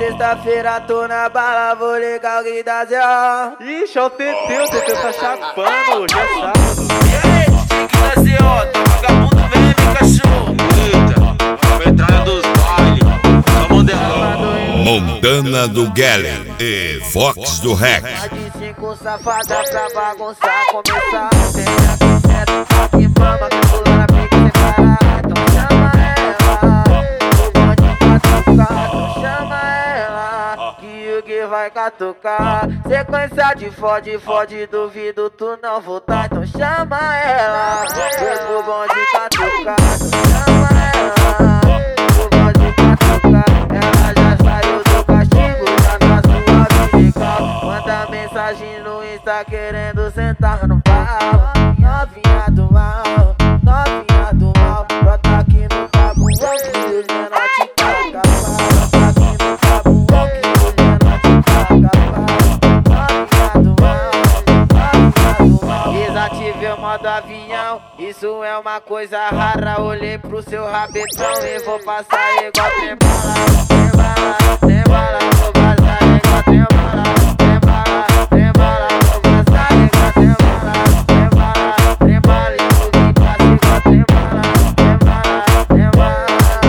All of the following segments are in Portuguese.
sexta-feira tô na bala, vou ligar o guidazão. Ixi, é o TT tá chapando, hoje é sábado. E aí, DJ Guidazão, tá vagabundo mesmo, cachorro? Eita, a entrada dos bailes, só modelão. Montana do Galley e Fox do Rec. De 5 safada pra bagunçar, começar. Tem aqui certo, aqui mama, que pula na pique sem parar. Então chama ela, o bonde catucar. Então chama ela, que o Gui vai catucar. Sequência de fode, duvido tu não voltar. Então chama ela, o bonde catucar. Então chama ela, o bonde catucar. Ela já saiu do castigo, já na sua vida. Manda mensagem no Insta querendo sentar no pau. Novinha do mal, novinha do mal. Brota aqui no cabo, que Juliana te caga. Brota aqui no cabo, que Juliana te caga. Novinha do mal, novinha do mal. Desativei o modo avião, isso é uma coisa rara. Olhei pro seu rabetão e vou passar igual trembala. Trembala, trembala, vou passar igual trembala. Trembala, trembala, vou passar igual trembala. Trembala, trembala, e o Gui passa igual trembala. Trembala, trembala.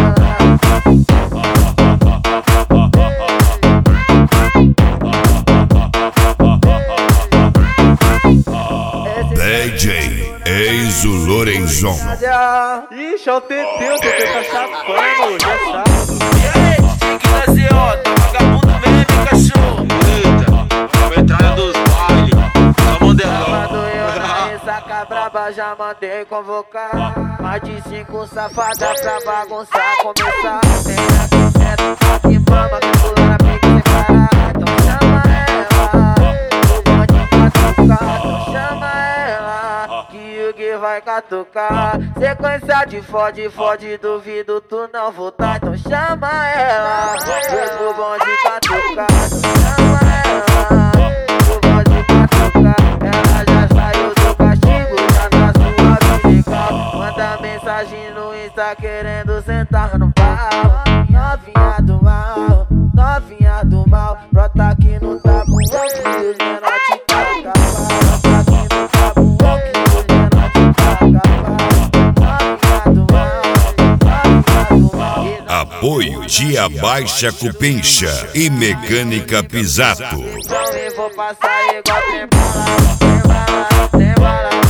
DJ Enzo Lorenzon. Ixi, é o TT tá chapando, hoje é sábado. E aí, DJ Guidazão, tá vagabundo mesmo, cachorro? Eita, a entrada dos bailes, só modelão. Quando eu na ressaca braba já mandei convocar. Mais de 5 safada pra bagunçar, começar. Tem aqui certo, aqui mama, que pula na pique sem parar. Então chama ela, o bonde catucar. Então chama ela, que o Gui vai catucar. Sequência de fode, duvido tu não voltar. Então chama ela, o bonde catucar. Então chama ela, o bonde catucar. Ela já saiu do castigo, já na sua vida. Manda mensagem no Insta querendo sentar no pau. Novinha do mal, novinha do mal. Brota aqui no tabu, que Juliana te caga. Brota aqui no tabu, que Juliana te caga. Novinha do mal, novinha do mal. Apoio Tia Baixa Cupincha e Mecânica Pisato. Então eu vou passar igual trembala, trembala, trembala.